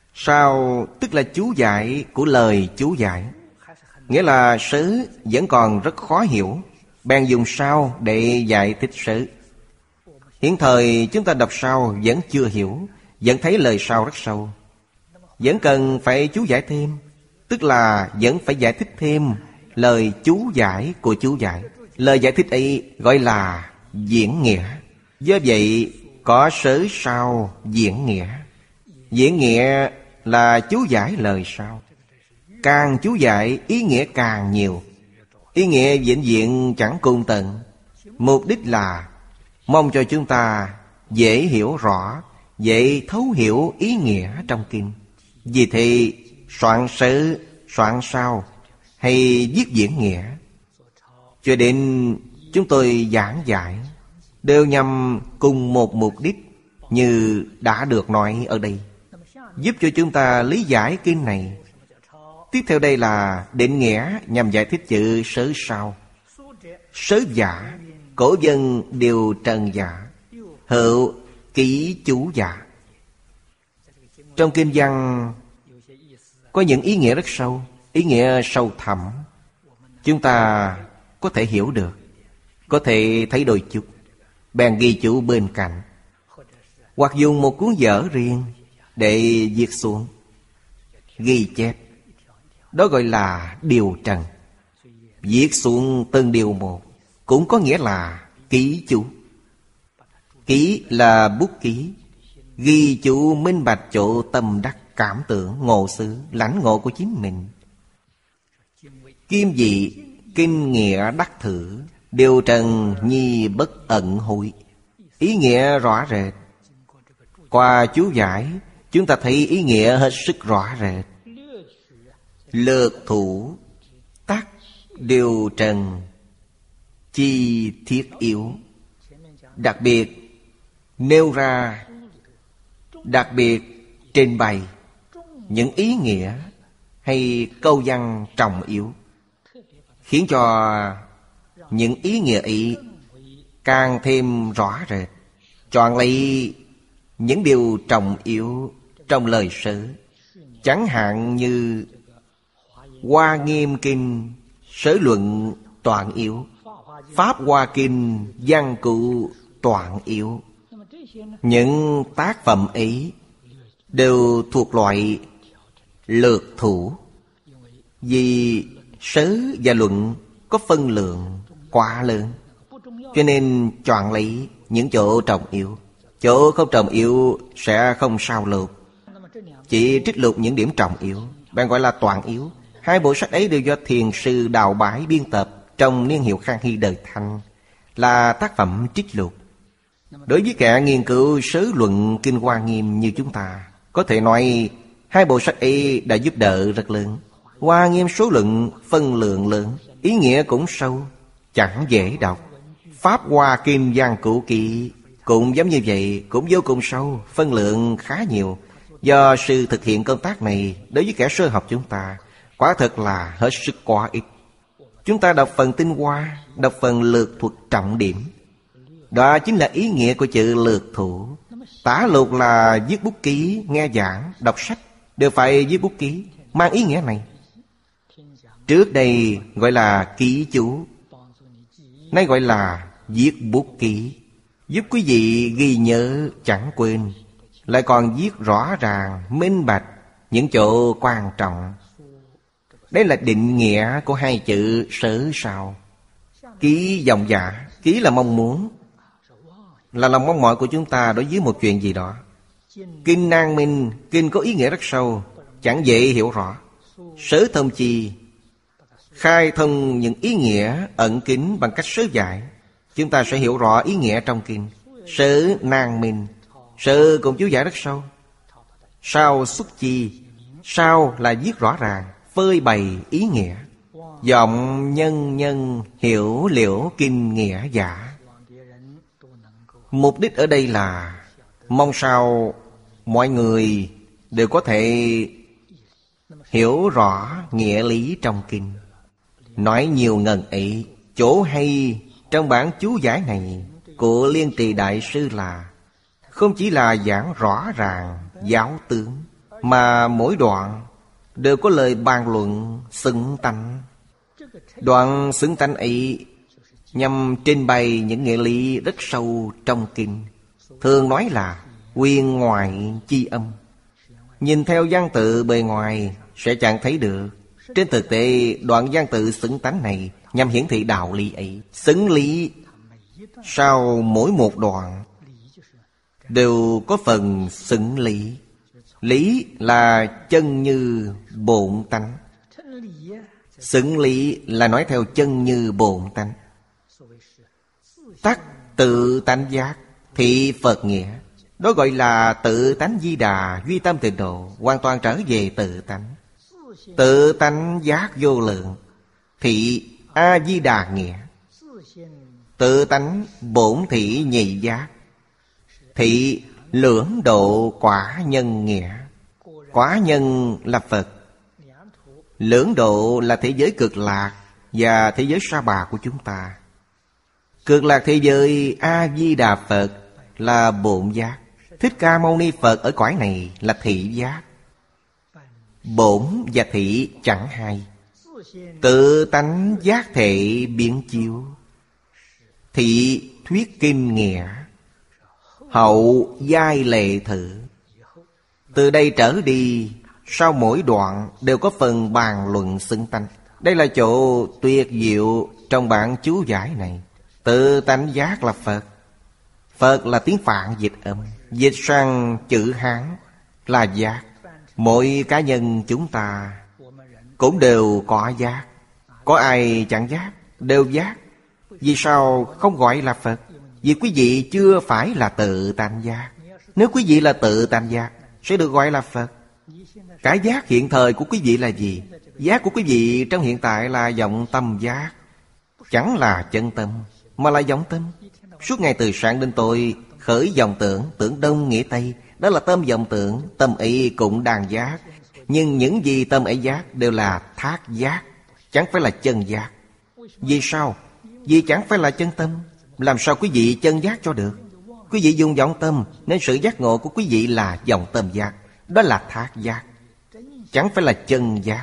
Sao tức là chú giải của lời chú giải. Nghĩa là sớ vẫn còn rất khó hiểu, bèn dùng sao để giải thích sớ. Hiện thời chúng ta đọc sao vẫn chưa hiểu, vẫn thấy lời sao rất sâu, vẫn cần phải chú giải thêm. Tức là vẫn phải giải thích thêm lời chú giải của chú giải. Lời giải thích ấy gọi là diễn nghĩa. Do vậy có sớ sao diễn nghĩa. Diễn nghĩa là chú giải lời sao. Càng chú giải ý nghĩa càng nhiều. Ý nghĩa vĩnh viễn chẳng cùng tận. Mục đích là mong cho chúng ta dễ hiểu rõ, dễ thấu hiểu ý nghĩa trong kinh. Vì thế soạn sớ, soạn sao hay viết diễn nghĩa, cho đến chúng tôi giảng giải đều nhằm cùng một mục đích như đã được nói ở đây, giúp cho chúng ta lý giải kinh này. Tiếp theo đây là định nghĩa nhằm giải thích chữ sớ sao. Sớ giả, cổ dân đều trần giả, hữu ký chú giả. Trong kinh văn có những ý nghĩa rất sâu, ý nghĩa sâu thẳm, chúng ta có thể hiểu được, có thể thấy đôi chút, bèn ghi chú bên cạnh, hoặc dùng một cuốn vở riêng để viết xuống, ghi chép. Đó gọi là điều trần. Viết xuống từng điều một cũng có nghĩa là ký chú. Ký là bút ký, ghi chú minh bạch chỗ tâm đắc, cảm tưởng, ngộ xứ, lãnh ngộ của chính mình. Kim vị, kinh nghĩa đắc thử, điều trần nhi bất ẩn hối. Ý nghĩa rõ rệt. Qua chú giải, chúng ta thấy ý nghĩa hết sức rõ rệt. Lược thủ, tắc, điều trần, chi thiết yếu. Đặc biệt nêu ra, đặc biệt trình bày những ý nghĩa hay câu văn trọng yếu, khiến cho những ý nghĩa ấy càng thêm rõ rệt. Chọn lấy những điều trọng yếu trong lời sớ, chẳng hạn như Hoa Nghiêm Kinh sớ luận toàn yếu, Pháp Hoa Kinh văn cụ toàn yếu. Những tác phẩm ấy đều thuộc loại lược thủ, vì sớ và luận có phân lượng quá lớn, cho nên chọn lấy những chỗ trọng yếu. Chỗ không trọng yếu sẽ không sao lược, chỉ trích lục những điểm trọng yếu, bạn gọi là toàn yếu. Hai bộ sách ấy đều do thiền sư Đào Bái biên tập trong niên hiệu Khang Hy đời Thanh, là tác phẩm trích lục. Đối với kẻ nghiên cứu sớ luận Kinh Hoa Nghiêm như chúng ta, có thể nói hai bộ sách ấy đã giúp đỡ rất lớn. Hoa Nghiêm số luận phân lượng lớn, ý nghĩa cũng sâu, chẳng dễ đọc. Pháp Hoa Kinh văn cụ kỵ cũng giống như vậy, cũng vô cùng sâu, phân lượng khá nhiều. Do sự thực hiện công tác này đối với kẻ sơ học chúng ta quả thật là hết sức quá ít. Chúng ta đọc phần tinh hoa, đọc phần lược thuật trọng điểm, đó chính là ý nghĩa của chữ lược thủ. Tả lục là viết bút ký, nghe giảng, đọc sách đều phải viết bút ký, mang ý nghĩa này. Trước đây gọi là ký chú, nay gọi là viết bút ký, giúp quý vị ghi nhớ chẳng quên, lại còn viết rõ ràng, minh bạch những chỗ quan trọng. Đây là định nghĩa của hai chữ sớ sao. Ký vọng giả, ký là mong muốn, là lòng mong mỏi của chúng ta đối với một chuyện gì đó. Kinh Nan Minh, kinh có ý nghĩa rất sâu, chẳng dễ hiểu rõ. Sớ thông chi, khai thông những ý nghĩa ẩn kín bằng cách sớ giải, chúng ta sẽ hiểu rõ ý nghĩa trong kinh. Sớ Nan Minh, sớ cũng chú giải rất sâu. Sao xuất chi, sao là viết rõ ràng, phơi bày ý nghĩa. Vọng nhân nhân hiểu liễu kinh nghĩa giả. Mục đích ở đây là mong sao mọi người đều có thể hiểu rõ nghĩa lý trong kinh. Nói nhiều ngần ấy, chỗ hay trong bản chú giải này của Liên Trì Đại Sư là không chỉ là giảng rõ ràng giáo tướng, mà mỗi đoạn đều có lời bàn luận xứng tánh. Đoạn xứng tánh ấy nhằm trình bày những nghĩa lý rất sâu trong kinh, thường nói là quyên ngoại chi âm. Nhìn theo văn tự bề ngoài sẽ chẳng thấy được. Trên thực tế, đoạn văn tự xứng tánh này nhằm hiển thị đạo lý ấy. Xứng lý, sau mỗi một đoạn đều có phần xứng lý. Lý là chân như bổn tánh. Xứng lý là nói theo chân như bổn tánh. Tắc tự tánh giác, thị Phật nghĩa. Đó gọi là tự tánh Di Đà, duy tâm tịnh độ, hoàn toàn trở về tự tánh. Tự tánh giác vô lượng, thị A-di-đà nghĩa. Tự tánh bổn thị nhị giác, thị lưỡng độ quả nhân nghĩa. Quả nhân là Phật, lưỡng độ là thế giới cực lạc và thế giới Sa Bà của chúng ta. Cực lạc thế giới A-di-đà Phật là bổn giác. Thích Ca Mâu Ni Phật ở cõi này là thị giác. Bổn và thị chẳng hai, tự tánh giác thể biến chiếu. Thị thuyết kinh nghĩa, hậu giai lệ thử. Từ đây trở đi, sau mỗi đoạn đều có phần bàn luận xưng tánh. Đây là chỗ tuyệt diệu trong bản chú giải này. Tự tánh giác là Phật. Phật là tiếng Phạn dịch âm, dịch sang chữ Hán là giác. Mỗi cá nhân chúng ta cũng đều có giác. Có ai chẳng giác? Đều giác. Vì sao không gọi là Phật? Vì quý vị chưa phải là tự tánh giác. Nếu quý vị là tự tánh giác sẽ được gọi là Phật. Cái giác hiện thời của quý vị là gì? Giác của quý vị trong hiện tại là vọng tâm giác. Chẳng là chân tâm, mà là vọng tâm. Suốt ngày từ sáng đến tối khởi vọng tưởng, tưởng đông nghĩa tây. Đó là tâm vọng tưởng, tâm ý cũng đang giác. Nhưng những gì tâm ấy giác đều là thác giác, chẳng phải là chân giác. Vì sao? Vì chẳng phải là chân tâm. Làm sao quý vị chân giác cho được? Quý vị dùng vọng tâm, nên sự giác ngộ của quý vị là vọng tâm giác. Đó là thác giác, chẳng phải là chân giác.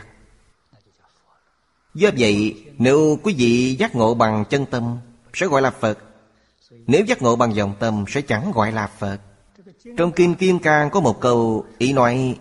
Do vậy, nếu quý vị giác ngộ bằng chân tâm sẽ gọi là Phật. Nếu giác ngộ bằng vọng tâm sẽ chẳng gọi là Phật. Trong Kinh Kim Cang có một câu ý nói: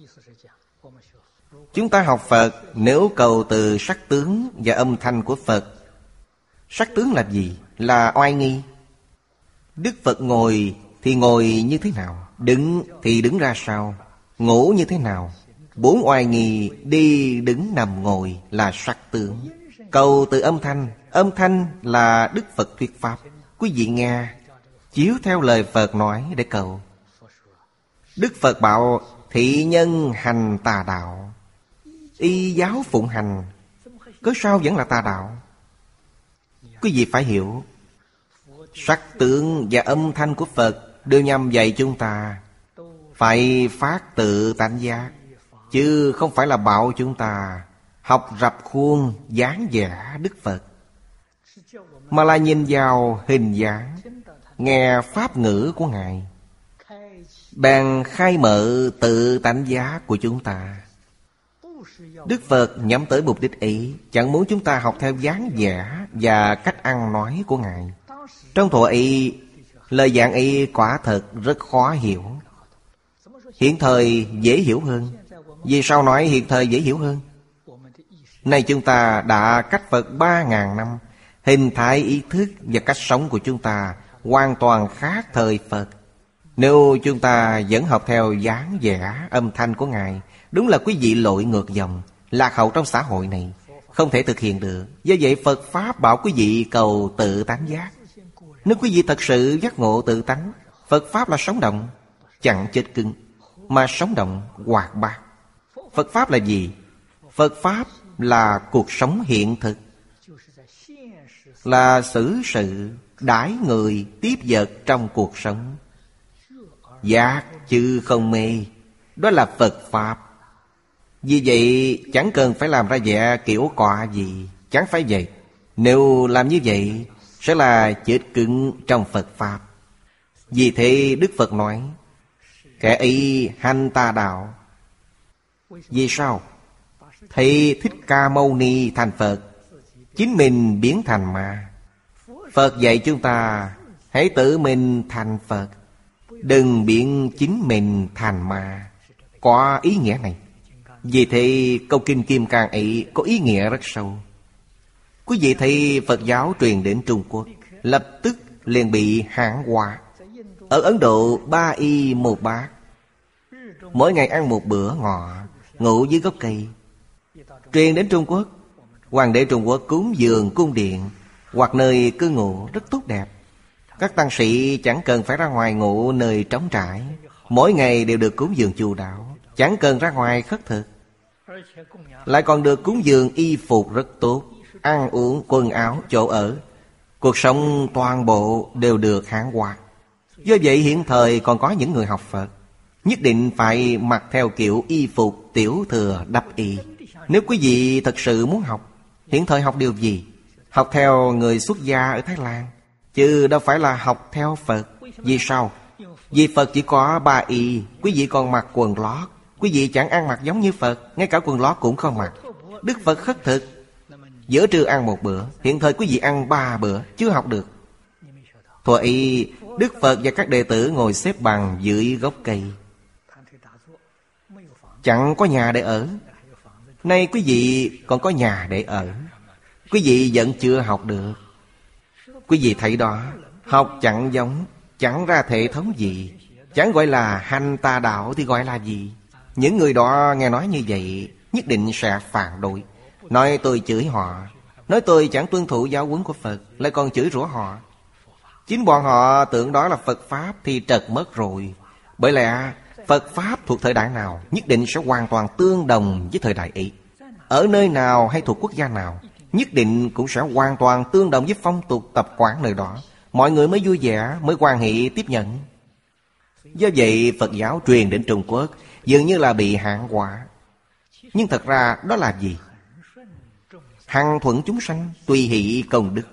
chúng ta học Phật nếu cầu từ sắc tướng và âm thanh của Phật. Sắc tướng là gì? Là oai nghi. Đức Phật ngồi thì ngồi như thế nào? Đứng thì đứng ra sao? Ngủ như thế nào? Bốn oai nghi đi đứng nằm ngồi là sắc tướng. Cầu từ âm thanh. Âm thanh là Đức Phật thuyết pháp. Quý vị nghe, chiếu theo lời Phật nói để cầu. Đức Phật bảo thị nhân hành tà đạo, y giáo phụng hành, cớ sao vẫn là tà đạo? Quý vị phải hiểu, sắc tướng và âm thanh của Phật đều nhằm dạy chúng ta phải phát tự tánh giác, chứ không phải là bảo chúng ta học rập khuôn dáng vẻ Đức Phật, mà là nhìn vào hình dáng, nghe pháp ngữ của Ngài, bèn khai mở tự tánh giác của chúng ta. Đức Phật nhắm tới mục đích ấy, chẳng muốn chúng ta học theo dáng vẻ và cách ăn nói của Ngài. Trong thuở ấy, lời giảng ấy quả thật rất khó hiểu. Hiện thời dễ hiểu hơn. Vì sao nói hiện thời dễ hiểu hơn? Nay chúng ta đã cách Phật ba ngàn năm, hình thái ý thức và cách sống của chúng ta hoàn toàn khác thời Phật. Nếu chúng ta vẫn học theo dáng vẻ âm thanh của Ngài, đúng là quý vị lội ngược dòng, lạc hậu trong xã hội này, không thể thực hiện được. Do vậy Phật Pháp bảo quý vị cầu tự tánh giác. Nếu quý vị thật sự giác ngộ tự tánh, Phật Pháp là sống động, chẳng chết cứng, mà sống động hoạt bát. Phật Pháp là gì? Phật Pháp là cuộc sống hiện thực, là xử sự, đãi người, tiếp vật trong cuộc sống. Giác chứ không mê, đó là Phật Pháp. Vì vậy chẳng cần phải làm ra vẻ kiểu quạ gì, chẳng phải vậy. Nếu làm như vậy sẽ là chết cứng trong Phật Pháp. Vì thế Đức Phật nói kẻ ấy hành tà đạo. Vì sao? Thầy Thích Ca Mâu Ni thành Phật, chính mình biến thành ma. Phật dạy chúng ta hãy tự mình thành Phật, đừng biến chính mình thành ma. Có ý nghĩa này. Vì thế câu Kinh Kim Cang ấy có ý nghĩa rất sâu. Quý vị thấy Phật giáo truyền đến Trung Quốc, lập tức liền bị hãn hóa. Ở Ấn Độ ba y một bát, mỗi ngày ăn một bữa ngọ, ngủ dưới gốc cây. Truyền đến Trung Quốc, hoàng đế Trung Quốc cúng dường cung điện hoặc nơi cư ngụ rất tốt đẹp. Các tăng sĩ chẳng cần phải ra ngoài ngủ nơi trống trải, mỗi ngày đều được cúng dường chu đáo, chẳng cần ra ngoài khất thực, lại còn được cúng dường y phục rất tốt, ăn uống, quần áo, chỗ ở. Cuộc sống toàn bộ đều được hãng hóa. Do vậy hiện thời còn có những người học Phật nhất định phải mặc theo kiểu y phục tiểu thừa đắp y. Nếu quý vị thật sự muốn học, hiện thời học điều gì? Học theo người xuất gia ở Thái Lan, chứ đâu phải là học theo Phật. Vì sao? Vì Phật chỉ có ba y, quý vị còn mặc quần lót. Quý vị chẳng ăn mặc giống như Phật, ngay cả quần lót cũng không mặc. Đức Phật khất thực, giữa trưa ăn một bữa, hiện thời quý vị ăn ba bữa, chưa học được. Thuở y, Đức Phật và các đệ tử ngồi xếp bằng dưới gốc cây, chẳng có nhà để ở. Nay quý vị còn có nhà để ở, quý vị vẫn chưa học được. Quý vị thấy đó, học chẳng giống, chẳng ra thể thống gì, chẳng gọi là hành tà đạo thì gọi là gì? Những người đó nghe nói như vậy nhất định sẽ phản đối, nói tôi chửi họ, nói tôi chẳng tuân thủ giáo huấn của Phật, lại còn chửi rủa họ. Chính bọn họ tưởng đó là Phật Pháp thì trật mất rồi. Bởi lẽ Phật Pháp thuộc thời đại nào nhất định sẽ hoàn toàn tương đồng với thời đại ấy. Ở nơi nào hay thuộc quốc gia nào nhất định cũng sẽ hoàn toàn tương đồng với phong tục tập quán nơi đó. Mọi người mới vui vẻ, mới hoan hỷ tiếp nhận. Do vậy Phật giáo truyền đến Trung Quốc dường như là bị hạn hóa. Nhưng thật ra đó là gì? Hằng thuận chúng sanh, tùy hỷ công đức.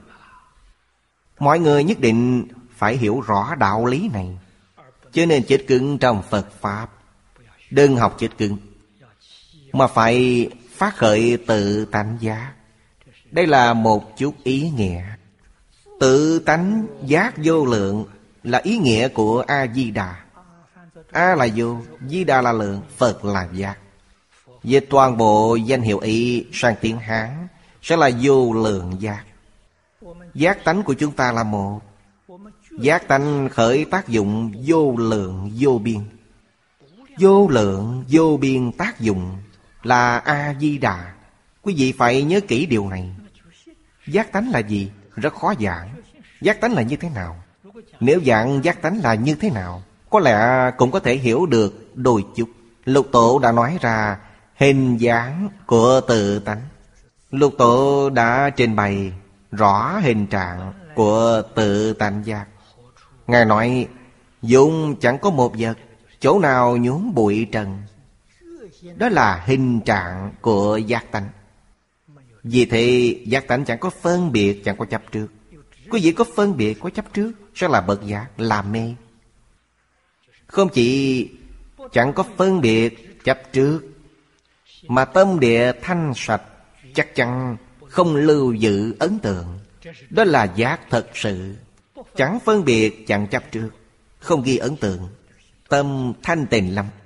Mọi người nhất định phải hiểu rõ đạo lý này, cho nên chết cứng trong Phật Pháp. Đừng học chết cứng, mà phải phát khởi tự tánh giác. Đây là một chút ý nghĩa. Tự tánh giác vô lượng là ý nghĩa của A-di-đà. A là vô, Di-đà là lượng, Phật là giác. Về toàn bộ danh hiệu ý sang tiếng Hán sẽ là vô lượng giác. Giác tánh của chúng ta là một. Giác tánh khởi tác dụng vô lượng vô biên. Vô lượng vô biên tác dụng là A-di-đà. Quý vị phải nhớ kỹ điều này. Giác tánh là gì? Rất khó giảng. Giác tánh là như thế nào? Nếu giảng giác tánh là như thế nào, có lẽ cũng có thể hiểu được đôi chút. Lục Tổ đã nói ra hình dáng của tự tánh. Lục Tổ đã trình bày rõ hình trạng của tự tánh giác. Ngài nói dụng chẳng có một vật, chỗ nào nhuốm bụi trần. Đó là hình trạng của giác tánh. Vì thế giác tánh chẳng có phân biệt, chẳng có chấp trước. Quý vị có phân biệt, có chấp trước sẽ là bậc giác, là mê. Không chỉ chẳng có phân biệt, chấp trước, mà tâm địa thanh sạch, chắc chắn không lưu giữ ấn tượng. Đó là giác thật sự. Chẳng phân biệt, chẳng chấp trước, không ghi ấn tượng. Tâm thanh tịnh lắm.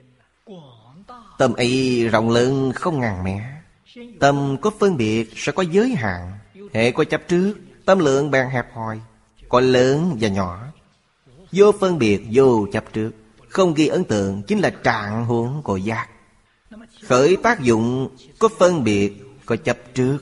Tâm ấy rộng lớn không ngàn mé. Tâm có phân biệt sẽ có giới hạn. Hệ có chấp trước, tâm lượng bèn hẹp hòi, có lớn và nhỏ. Vô phân biệt, vô chấp trước, không ghi ấn tượng chính là trạng huống của giác. Khởi tác dụng có phân biệt, có chấp trước,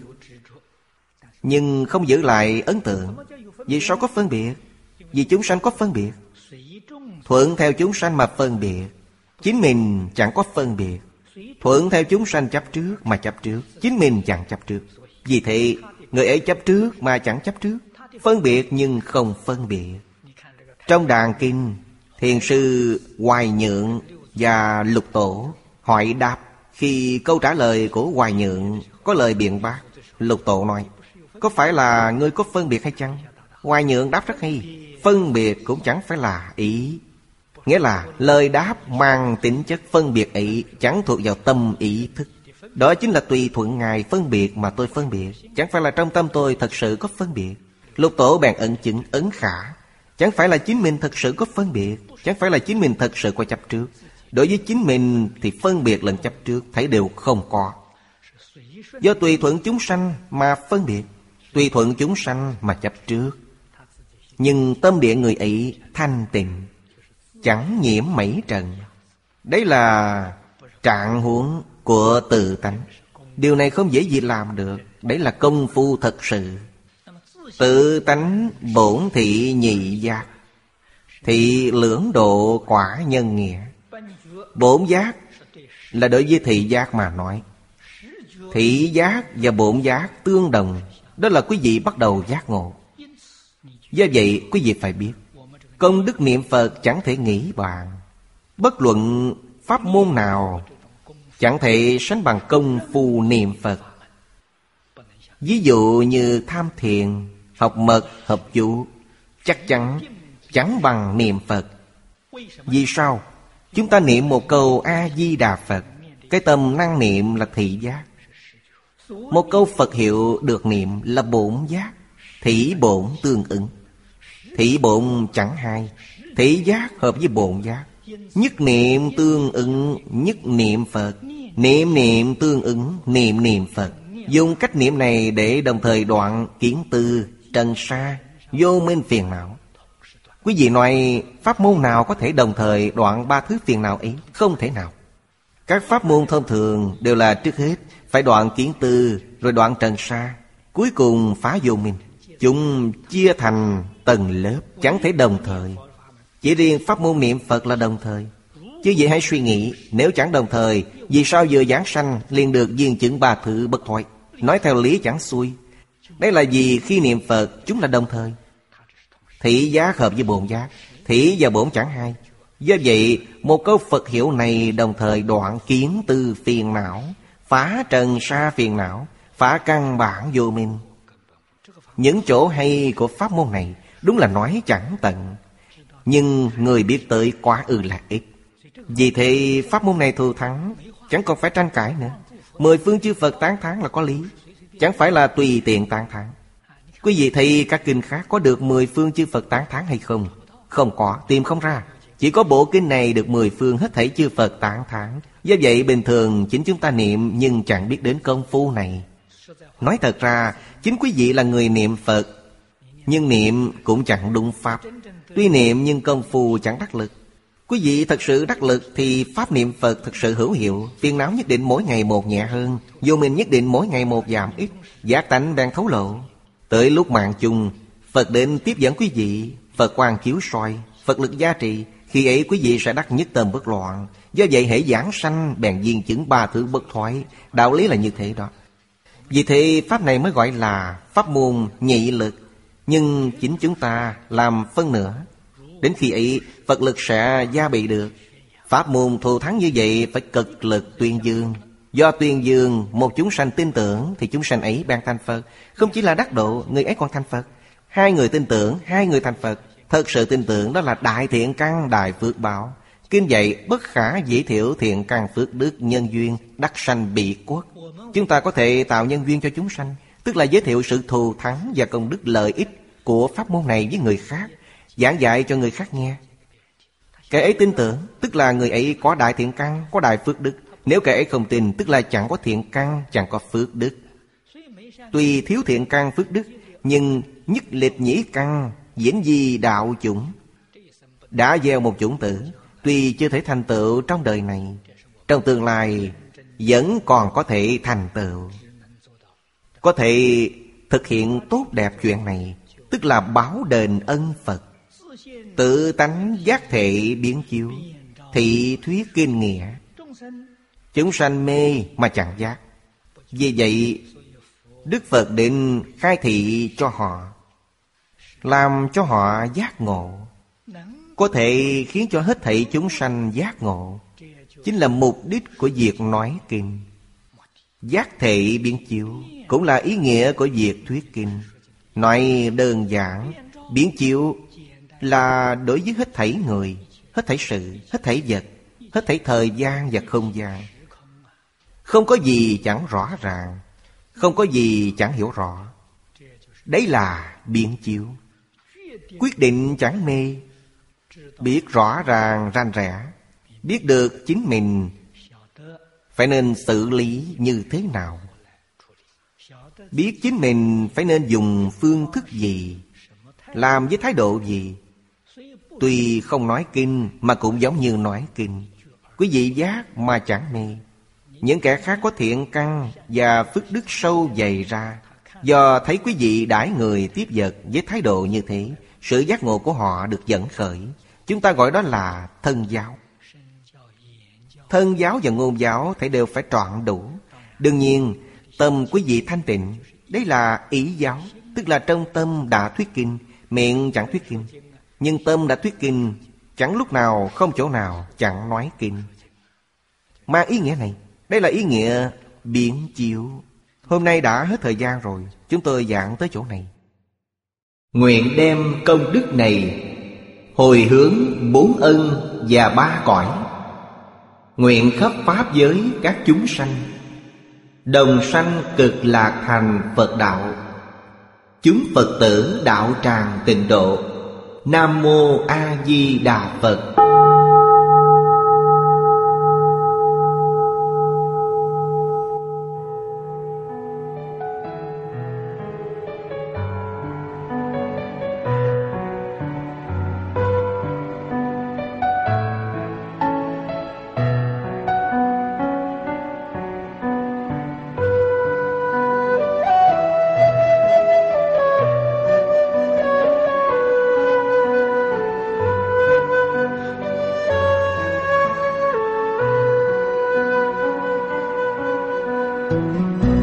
nhưng không giữ lại ấn tượng. Vì sao có phân biệt? Vì chúng sanh có phân biệt. Thuận theo chúng sanh mà phân biệt, chính mình chẳng có phân biệt. Thuận theo chúng sanh chấp trước mà chấp trước, chính mình chẳng chấp trước. Vì thế người ấy chấp trước mà chẳng chấp trước, phân biệt nhưng không phân biệt. Trong Đàn Kinh, Thiền sư Hoài Nhượng và Lục Tổ hỏi đáp. Khi câu trả lời của Hoài Nhượng có lời biện bác, Lục Tổ nói: có phải là ngươi có phân biệt hay chăng? Hoài Nhượng đáp rất hay: phân biệt cũng chẳng phải là ý. Nghĩa là lời đáp mang tính chất phân biệt ấy chẳng thuộc vào tâm ý thức. Đó chính là tùy thuận Ngài phân biệt mà tôi phân biệt, chẳng phải là trong tâm tôi thật sự có phân biệt. Lục Tổ bèn ấn chứng ấn khả. Chẳng phải là chính mình thật sự có phân biệt, chẳng phải là chính mình thật sự có chấp trước. Đối với chính mình thì phân biệt lẫn chấp trước thấy đều không có. Do tùy thuận chúng sanh mà phân biệt, tùy thuận chúng sanh mà chấp trước. Nhưng tâm địa người ấy thanh tịnh, chẳng nhiễm mảy trần. Đấy là trạng huống của tự tánh. Điều này không dễ gì làm được. Đấy là công phu thật sự. Tự tánh bổn thị nhị giác, thị lưỡng độ quả nhân nghĩa. Bổn giác là đối với thị giác mà nói. Thị giác và bổn giác tương đồng, đó là quý vị bắt đầu giác ngộ. Do vậy quý vị phải biết, công đức niệm Phật chẳng thể nghĩ bàn. Bất luận pháp môn nào chẳng thể sánh bằng công phu niệm Phật. Ví dụ như tham thiền, học mật, học chú, chắc chắn chẳng bằng niệm Phật. Vì sao? Chúng ta niệm một câu A-di-đà Phật, cái tâm năng niệm là thị giác. Một câu Phật hiệu được niệm là bổn giác. Thị bổn tương ứng. Thị bổn chẳng hai. Thị giác hợp với bổn giác. Nhất niệm tương ứng nhất niệm Phật. Niệm niệm tương ứng niệm niệm Phật. Dùng cách niệm này để đồng thời đoạn kiến tư, trần sa, vô minh phiền não. Quý vị nói pháp môn nào có thể đồng thời đoạn ba thứ phiền não ấy? Không thể nào. Các pháp môn thông thường đều là trước hết phải đoạn kiến tư, rồi đoạn trần sa, cuối cùng phá vô minh. Chúng chia thành tầng lớp, chẳng thể đồng thời. Chỉ riêng pháp môn niệm Phật là đồng thời. Chứ vậy hãy suy nghĩ, nếu chẳng đồng thời, vì sao vừa giảng sanh liền được viên chứng ba thứ bất thoại? Nói theo lý chẳng xuôi. Đấy là vì khi niệm Phật chúng là đồng thời. Thị giác hợp với bổn giác, thị và bổn chẳng hai. Do vậy một câu Phật hiệu này đồng thời đoạn kiến tư phiền não, phá trần sa phiền não, phá căn bản vô minh. Những chỗ hay của pháp môn này đúng là nói chẳng tận, nhưng người biết tới quá ư là ít. Vì thế pháp môn này thù thắng, chẳng còn phải tranh cãi nữa. Mười phương chư Phật tán thán là có lý, chẳng phải là tùy tiện tán thán. Quý vị thấy các kinh khác có được mười phương chư Phật tán thán hay không? Không có, tìm không ra. Chỉ có bộ kinh này được mười phương hết thảy chư Phật tán thán. Do vậy bình thường chính chúng ta niệm nhưng chẳng biết đến công phu này. Nói thật ra, chính quý vị là người niệm Phật, nhưng niệm cũng chẳng đúng pháp. Tuy niệm nhưng công phu chẳng đắc lực. Quý vị thật sự đắc lực thì pháp niệm Phật thật sự hữu hiệu. Phiền não nhất định mỗi ngày một nhẹ hơn, vô minh nhất định mỗi ngày một giảm ít. Giác tánh đang thấu lộ. Tới lúc mạng chung, Phật đến tiếp dẫn quý vị, Phật quang chiếu soi, Phật lực gia trì. Khi ấy quý vị sẽ đắc nhất tâm bất loạn. Do vậy hễ giảng sanh bèn viên chứng ba thứ bất thoái. Đạo lý là như thế đó. Vì thế pháp này mới gọi là pháp môn nhị lực. Nhưng chính chúng ta làm phân nửa. Đến khi ấy Phật lực sẽ gia bị được. Pháp môn thù thắng như vậy phải cực lực tuyên dương. Do tuyên dương một chúng sanh tin tưởng thì chúng sanh ấy ban thành Phật. Không chỉ là đắc độ, người ấy còn thành Phật. Hai người tin tưởng, hai người thành Phật. Thật sự tin tưởng đó là đại thiện căn đại phước báo. Kinh dạy bất khả dĩ thiểu thiện căn phước đức nhân duyên đắc sanh bị quốc. Chúng ta có thể tạo nhân duyên cho chúng sanh, tức là giới thiệu sự thù thắng và công đức lợi ích của pháp môn này với người khác, giảng dạy cho người khác nghe. Kẻ ấy tin tưởng, tức là người ấy có đại thiện căn, có đại phước đức. Nếu kẻ ấy không tin, tức là chẳng có thiện căn, chẳng có phước đức. Tuy thiếu thiện căn phước đức, nhưng nhất lịch nhĩ căn, diễn di đạo chủng. Đã gieo một chủng tử, tuy chưa thể thành tựu trong đời này, trong tương lai vẫn còn có thể thành tựu. Có thể thực hiện tốt đẹp chuyện này, tức là báo đền ân Phật. Tự tánh giác thể biến chiếu, thị thuyết kinh nghĩa. Chúng sanh mê mà chẳng giác. Vì vậy Đức Phật định khai thị cho họ, làm cho họ giác ngộ. Có thể khiến cho hết thảy chúng sanh giác ngộ, chính là mục đích của việc nói kinh. Giác thể biến chiếu cũng là ý nghĩa của việc thuyết kinh. Nói đơn giản, biến chiếu là đối với hết thảy người, hết thảy sự, hết thảy vật, hết thảy thời gian và không gian. Không có gì chẳng rõ ràng, không có gì chẳng hiểu rõ. Đấy là biến chiếu. Quyết định chẳng mê, biết rõ ràng rành rẽ, biết được chính mình phải nên xử lý như thế nào, biết chính mình phải nên dùng phương thức gì, làm với thái độ gì. Tuy không nói kinh mà cũng giống như nói kinh. Quý vị giác mà chẳng mê. Những kẻ khác có thiện căn và phước đức sâu dày ra, Do thấy quý vị đãi người tiếp vật với thái độ như thế, sự giác ngộ của họ được dẫn khởi. Chúng ta gọi đó là thân giáo. Thân giáo và ngôn giáo phải đều phải trọn đủ. Đương nhiên tâm quý vị thanh tịnh, đấy là ý giáo. Tức là trong tâm đã thuyết kinh, miệng chẳng thuyết kinh. Nhưng tâm đã thuyết kinh, chẳng lúc nào không chỗ nào chẳng nói kinh. Mang ý nghĩa này, đây là ý nghĩa biến chiếu. Hôm nay đã hết thời gian rồi, chúng tôi giảng tới chỗ này. Nguyện đem công đức này hồi hướng bốn ân và ba cõi, nguyện khắp pháp giới các chúng sanh, đồng sanh cực lạc thành Phật đạo. Chúng Phật tử đạo tràng tịnh độ. Nam Mô A Di Đà Phật. Thank you.